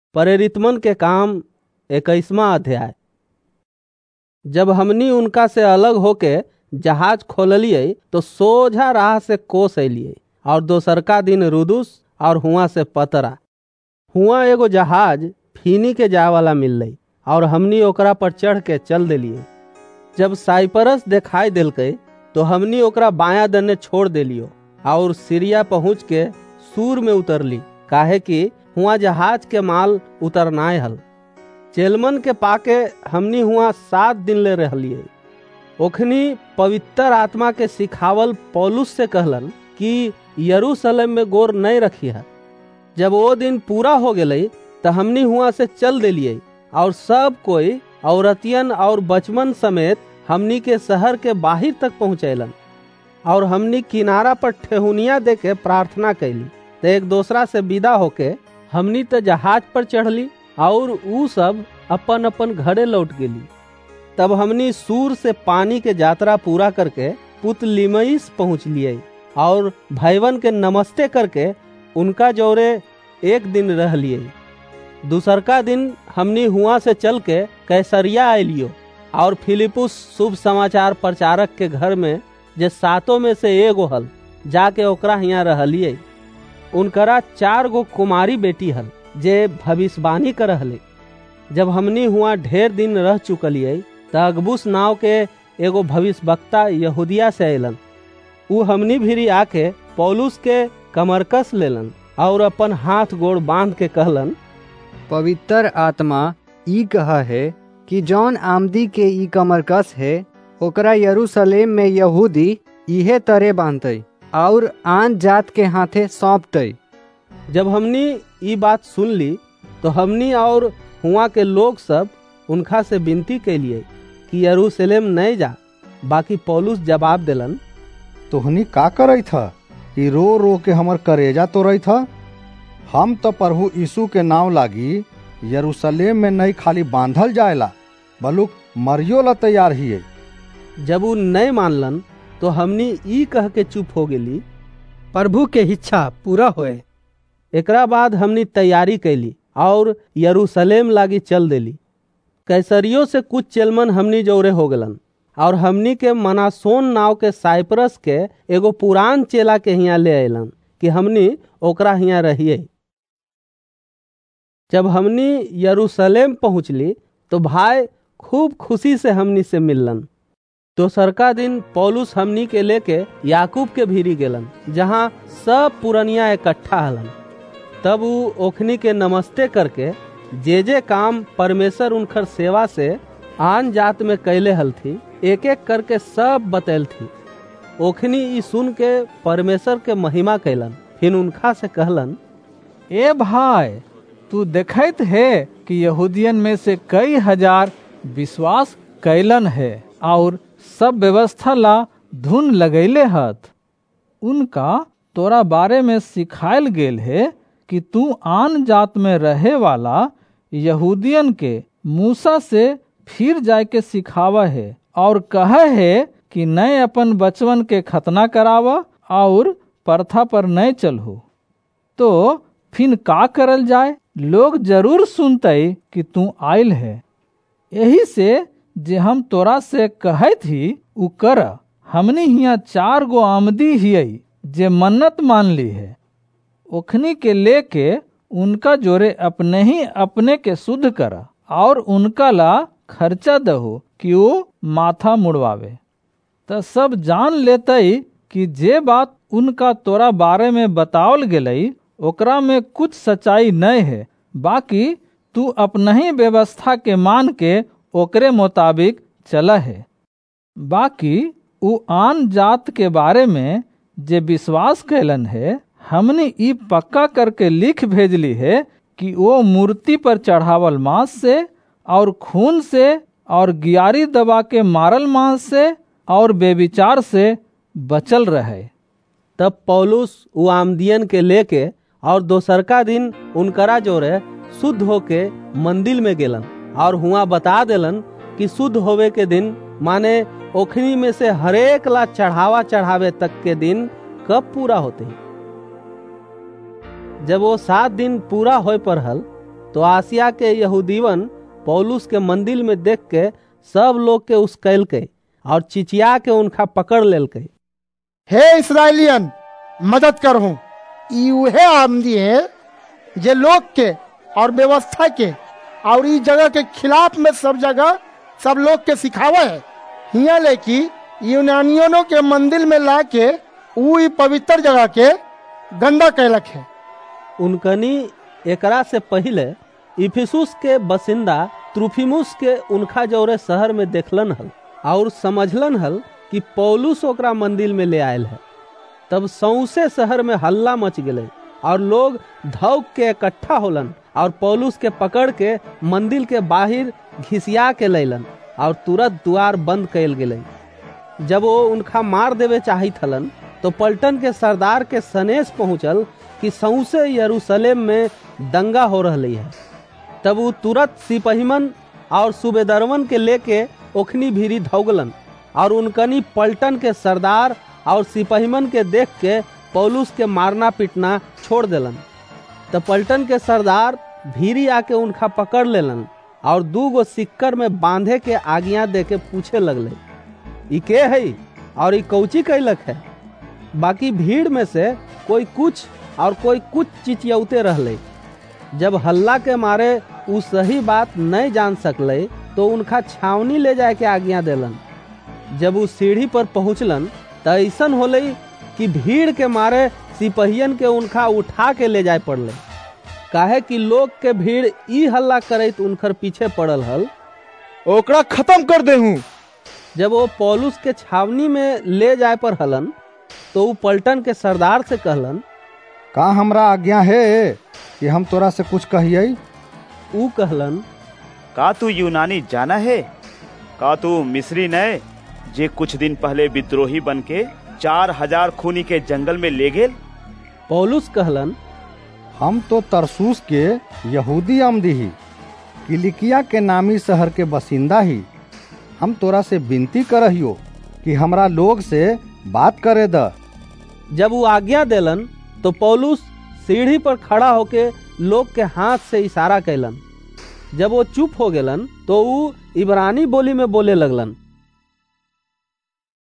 प्रेरितमन के काम 21वां अध्याय। जब हमनी उनका से अलग होके जहाज खोललिए तो सोझा राह से कोस अलिए और दोसरका दिन रुदुस और हुआ से पतरा। हुआ एगो जहाज फीनी के जाए वाला मिलल और हमनी ओकरा पर चढ़ के चल दिलिए। जब साइप्रस दिखाई दिलके तो हमनी ओकरा बायां दने छोड़ दिलियो और सीरिया पहुँच के सूर में उतरली, काहे कि हुआ जहाज के माल उतरनाए हल। चेलमन के पाके हमनी हुआ 7 दिन ले रहलिए। ओखनी पवित्र आत्मा के सिखावल पौलुस से कहलन कि यरूशलेम में गोर नहीं रखी है। जब वो दिन पूरा हो गए तो हमनी हुआ से चल दिलिए और सब कोई औरतियन और बचमन समेत हमनी के शहर के बाहर तक पहुँचैलन और हमनी किनारा पर ठेहुनिया दे के प्रार्थना कैली। तो एक दूसरा से विदा होके हमनी तो जहाज पर चढ़ली और ऊ सब अपन अपन घरे लौट गेली। तब हमनी सूर से पानी के यात्रा पूरा करके पुतलिमयिस पहुँच लिए और भाईवन के नमस्ते करके उनका जोरे एक दिन रह लिए। दूसरका दिन हमनी हुआ से चल के कैसरिया आइलियो और फिलिपुस शुभ समाचार प्रचारक के घर में जे 7 में से एगो हल जाके ओकरा हियाँ रहलिए। उनकरा 4 गो कुमारी बेटी हल जे भविष्यवाणी कर रहले। जब हमनी हुआ ढेर दिन रह चुकलिए तो अगबुस नाव के एगो भविष्यवक्ता यहूदिया से अलन। ऊ हमनी भिरी आके पौलुस के कमरकस लेलन और अपन हाथ गोड़ बांध के कहलन, पवित्र आत्मा ई कहा है कि जौन आमदी के ई कमरकस है ओकरा यरूशलेम में यहूदी इहे तरह बांधते और आन जात के हाथे सौंपते। जब हमनी ई बात सुन ली तो हमनी और हुआ के लोग सब उनका से विनती कैलिए कि यरूशलेम नहीं जा। बाकी पौलुस जवाब दिलन, तोहनी का करई था कि रो रो के हमर करेजा तोड़ई था। हम तो प्रभु यीशु के नाव लागी यरूशलेम में नहीं खाली बांधल जाएला बलुक मरियो ला तैयार हिए। जब ऊ नहीं मानलन तो हमनी ई कह के चुप हो गेली, प्रभु के इच्छा पूरा होए। एकरा बाद हमनी तैयारी कैली और यरूशलेम लागी चल देली। कैसरियो से कुछ चेलमन हमनी जोरे हो गलन और हमनी के मनासोन नाव के साइप्रस के एगो पुरान चेला के हियाँ ले अलन कि हमनी ओकरा हियाँ रहिए। जब हमनी यरूशलेम पहुँचली तो भाई खूब खुशी से हमनी से मिललन। दोसरका दिन पौलुस हमनी के लेके याकूब के भीरी गेलन जहाँ सब पुरनिया इकट्ठा हलन। तब ऊ ओखनी के नमस्ते करके जे काम परमेश्वर उनकर सेवा से आन जात में कैले हल थी एक एक करके सब बतैल थी। ओखनी ई सुन के परमेश्वर के महिमा कैलन। फिर उनका से कहलन, ए भाई, तू देखत है कि यहूदियन में से कई हजार विश्वास कैलन है और सब व्यवस्था ला धुन लगैले हत। उनका तोरा बारे में सिखायल गेल है कि तू आन जात में रहे वाला यहूदियन के मूसा से फिर जाय के सिखावा है और कहा है कि नए अपन बचवन के खतना करावा और प्रथा पर नए चलहु। तो फिर का करल जाए? लोग जरूर सुनते कि तू आयल है। यही से जे हम तोरा से कहे थी उ कर। हमने हिया 4 गो आमदी हियै जे मन्नत मान ली है। ओखनी के लेके उनका जोरे अपने ही अपने के शुद्ध करा और उनका ला खर्चा दहो कि वो माथा मुड़वावे। तो सब जान लेते कि जे बात उनका तोरा बारे में बतावल गेलई ओकरा में कुछ सच्चाई नहीं है। बाकी तू अपना ही व्यवस्था के मान के ओकरे मुताबिक चला है। बाकी उ आन जात के बारे में जे विश्वास कैलन है हमने ई पक्का करके लिख भेजली है कि वो मूर्ति पर चढ़ावल मांस से और खून से और गियारी दबा के मारल मांस से और बेविचार से बचल रहे। तब पौलुस उ आमदियन के लेके और दोसरका दिन उनकरा जोरे शुद्ध होके मंदिर में गेलन और हुआ बता देलन कि शुद्ध होवे के दिन माने ओखनी में से हरेक ला चढ़ावा चढ़ावे तक के दिन कब पूरा होते। जब वो 7 दिन पूरा होए पर हल तो आसिया के यहूदीवन पौलुस के मंदिर में देख के सब लोग के उसकैल के और चिचिया के उनका पकड़ लेल के। हे इस्राएलियन, मदद करहूं। ई उहे आमदी है जे लोग के और व्यवस्था के और ई जगह के खिलाफ में सब जगह सब लोग के सिखावा है। हिया लेकि यूनानियों के मंदिर में लाके ऊ ई पवित्र जगह के गंदा कैलक है। उनकनी एकरा से पहले इफिसुस के बसिंदा त्रुफिमुस के उनका जौरे शहर में देखलन हल और समझलन हल कि पौलुस ओकरा मंदिर में ले आयल है। तब सौंसे शहर में हल्ला मच गए और लोग धौक के इकट्ठा होलन और पौलुस के पकड़ के मंदिर के बाहर घिसिया के लैलन और तुरंत द्वार बंद कैल गए। जब वो उनका मार देवे चाहित हलन तो पलटन के सरदार के सनेश पहुंचल कि सौंसे यरूशलेम में दंगा हो रही है। तब वो तुरंत सिपहिमन और सूबेदारवन के लेके ओखनी भीरी धौगलन और उनकनी पलटन के सरदार और सिपहिमन के देख के पौलुस के मारना पीटना छोड़ देलन। तब पलटन के सरदार भीरी आके उनका पकड़ लेलन और 2 गो सिक्कर में बांधे के आज्ञा दे के पूछे लगले, ई के है और ई कौची कैलक है। बाकी भीड़ में से कोई कुछ और कोई कुछ चिचियौते रहले। जब हल्ला के मारे उ सही बात नहीं जान सकले तो उनका छावनी ले जाए के आज्ञा देलन। जब उ सीढ़ी पर पहुंचलन तो ऐसन होले कि भीड़ के मारे सिपहियन के उनका उठा के ले जाए पड़ले, काहे कि लोग के भीड़ ई हल्ला करत उनकर पीछे पड़ल हल, ओकरा खत्म कर देहूं। जब वो पौलुस के छावनी में ले जाए पर हलन तो वो पलटन के सरदार से कहलन, का हमरा आज्ञा है कि हम तोरा से कुछ कहिए? ऊ कहलन, का तू यूनानी जाना है? का तू मिस्री नए जे कुछ दिन पहले विद्रोही बन के 4000 खूनी के जंगल में ले गेल? पौलुस कहलन, हम तो तरसूस के यहूदी आमदी ही, किलिकिया के नामी शहर के बसिंदा ही। हम तोरा से विनती करहियो कि हमरा लोग से बात करे द। जब वो आज्ञा देलन तो पौलुस सीढ़ी पर खड़ा होके लोग के हाथ से इशारा कैलन। जब वो चुप हो गेलन तो वो इब्रानी बोली में बोले लगलन,